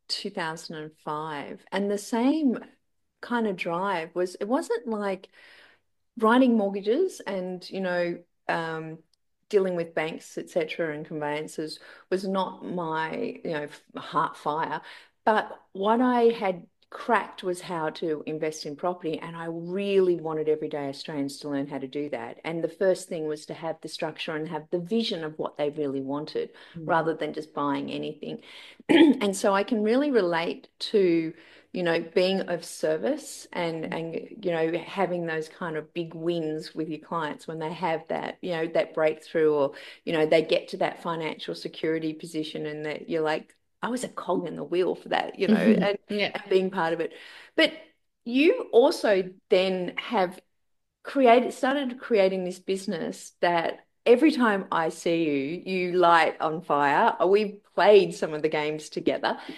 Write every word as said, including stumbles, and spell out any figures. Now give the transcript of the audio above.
two thousand five. And the same kind of drive was, it wasn't like writing mortgages and, you know, um, dealing with banks, et cetera, and conveyances was not my, you know, heart fire. But what I had cracked was how to invest in property. And I really wanted everyday Australians to learn how to do that. And the first thing was to have the structure and have the vision of what they really wanted Mm. rather than just buying anything. And so I can really relate to, you know, being of service and and you know having those kind of big wins with your clients when they have that, you know, that breakthrough, or you know they get to that financial security position and that you're like, I was a cog in the wheel for that, you know, and, Yeah. and being part of it. But you also then have created started creating this business that every time I see you, you light on fire. We've played some of the games together.